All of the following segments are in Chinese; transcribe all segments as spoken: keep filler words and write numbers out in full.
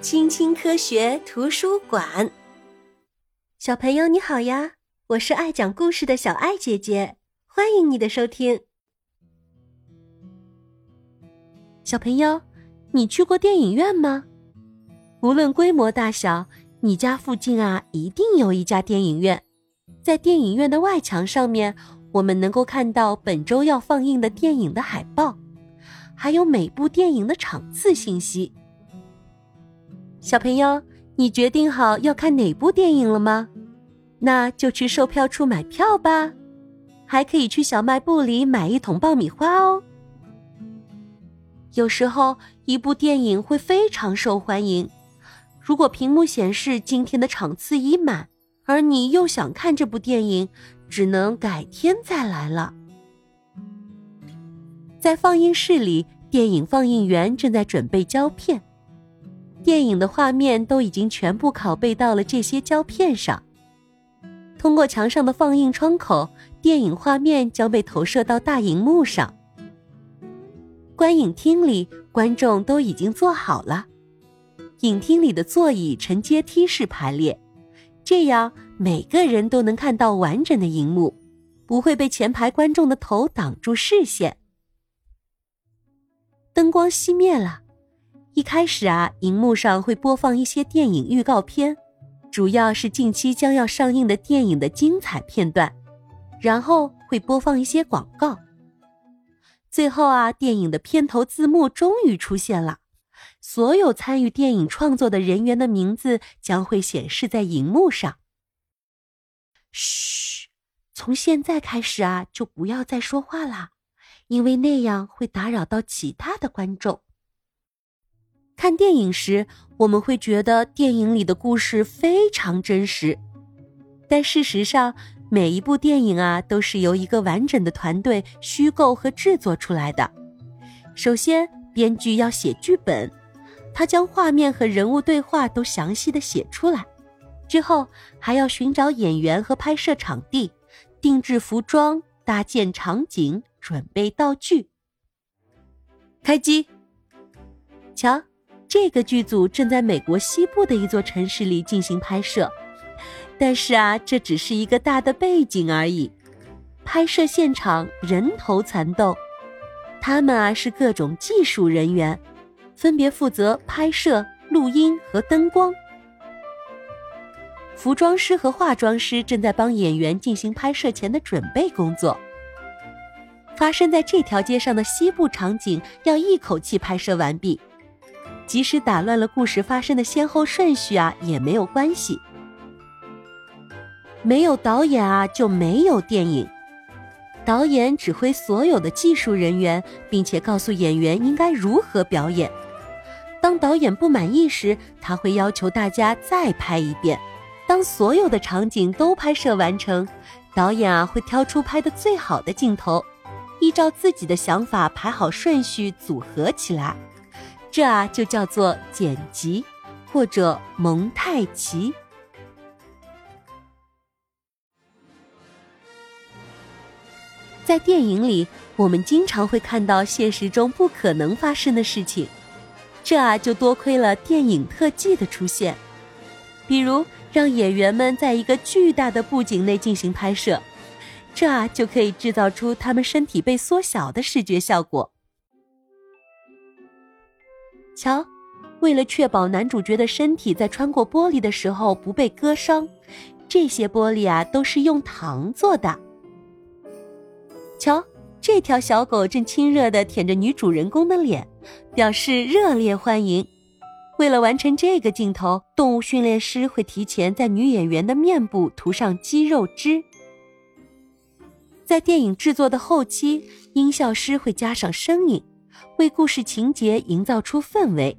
青青科学图书馆。小朋友你好呀，我是爱讲故事的小爱姐姐，欢迎你的收听。小朋友，你去过电影院吗？无论规模大小，你家附近啊一定有一家电影院。在电影院的外墙上面，我们能够看到本周要放映的电影的海报，还有每部电影的场次信息。小朋友，你决定好要看哪部电影了吗？那就去售票处买票吧，还可以去小卖部里买一桶爆米花哦。有时候一部电影会非常受欢迎，如果屏幕显示今天的场次已满，而你又想看这部电影，只能改天再来了。在放映室里，电影放映员正在准备胶片，电影的画面都已经全部拷贝到了这些胶片上。通过墙上的放映窗口，电影画面将被投射到大荧幕上。观影厅里，观众都已经坐好了，影厅里的座椅呈阶梯式排列，这样每个人都能看到完整的荧幕，不会被前排观众的头挡住视线。灯光熄灭了，一开始啊，荧幕上会播放一些电影预告片，主要是近期将要上映的电影的精彩片段，然后会播放一些广告。最后啊，电影的片头字幕终于出现了，所有参与电影创作的人员的名字将会显示在荧幕上。嘘，从现在开始啊，就不要再说话啦，因为那样会打扰到其他的观众。看电影时，我们会觉得电影里的故事非常真实，但事实上，每一部电影啊，都是由一个完整的团队虚构和制作出来的。首先，编剧要写剧本，他将画面和人物对话都详细地写出来，之后还要寻找演员和拍摄场地，定制服装，搭建场景，准备道具。开机。瞧，这个剧组正在美国西部的一座城市里进行拍摄，但是啊，这只是一个大的背景而已。拍摄现场人头攒动，他们啊是各种技术人员，分别负责拍摄、录音和灯光。服装师和化妆师正在帮演员进行拍摄前的准备工作。发生在这条街上的西部场景要一口气拍摄完毕，即使打乱了故事发生的先后顺序啊，也没有关系。没有导演啊，就没有电影。导演指挥所有的技术人员，并且告诉演员应该如何表演。当导演不满意时，他会要求大家再拍一遍。当所有的场景都拍摄完成，导演啊会挑出拍得最好的镜头，依照自己的想法排好顺序组合起来。这啊就叫做剪辑或者蒙太奇。在电影里，我们经常会看到现实中不可能发生的事情，这啊就多亏了电影特技的出现。比如让演员们在一个巨大的布景内进行拍摄，这啊就可以制造出他们身体被缩小的视觉效果。瞧，为了确保男主角的身体在穿过玻璃的时候不被割伤，这些玻璃啊都是用糖做的。瞧，这条小狗正亲热地舔着女主人公的脸，表示热烈欢迎。为了完成这个镜头，动物训练师会提前在女演员的面部涂上肌肉脂。在电影制作的后期，音效师会加上声音，为故事情节营造出氛围。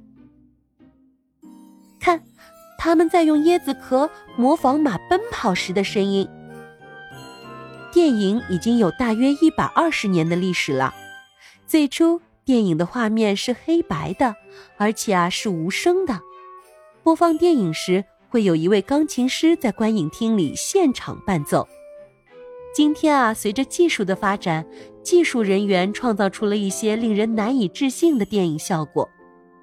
看，他们在用椰子壳模仿马奔跑时的声音。电影已经有大约一百二十年的历史了。最初，电影的画面是黑白的，而且啊是无声的。播放电影时，会有一位钢琴师在观影厅里现场伴奏。今天啊，随着技术的发展，技术人员创造出了一些令人难以置信的电影效果。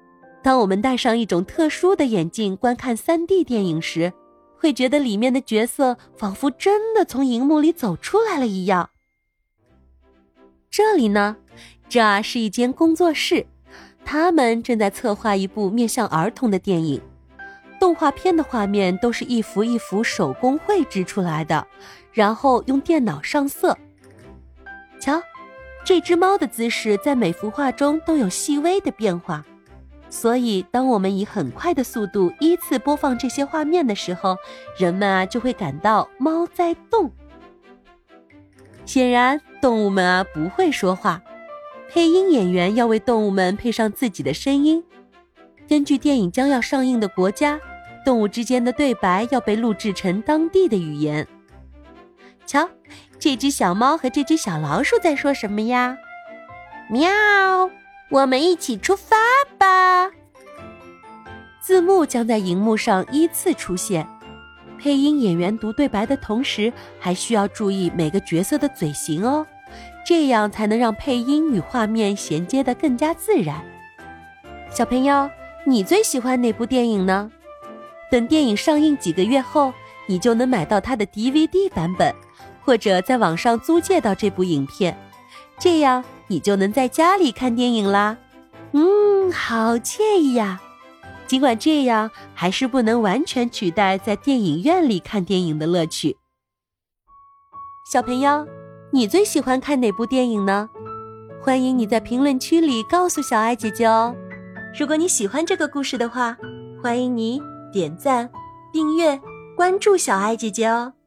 当我们戴上一种特殊的眼镜观看 三 D 电影时，会觉得里面的角色仿佛真的从荧幕里走出来了一样。这里呢，这是一间工作室，他们正在策划一部面向儿童的电影。动画片的画面都是一幅一幅手工绘制出来的，然后用电脑上色。瞧，这只猫的姿势在每幅画中都有细微的变化，所以当我们以很快的速度依次播放这些画面的时候，人们啊就会感到猫在动。显然动物们啊不会说话，配音演员要为动物们配上自己的声音。根据电影将要上映的国家，动物之间的对白要被录制成当地的语言。瞧，这只小猫和这只小老鼠在说什么呀？喵，我们一起出发吧。字幕将在荧幕上依次出现，配音演员读对白的同时，还需要注意每个角色的嘴型哦，这样才能让配音与画面衔接得更加自然。小朋友，你最喜欢哪部电影呢？等电影上映几个月后，你就能买到它的 D V D 版本，或者在网上租借到这部影片，这样你就能在家里看电影啦。嗯，好惬意呀！尽管这样，还是不能完全取代在电影院里看电影的乐趣。小朋友，你最喜欢看哪部电影呢？欢迎你在评论区里告诉小爱姐姐哦。如果你喜欢这个故事的话，欢迎你点赞、订阅、关注小爱姐姐哦。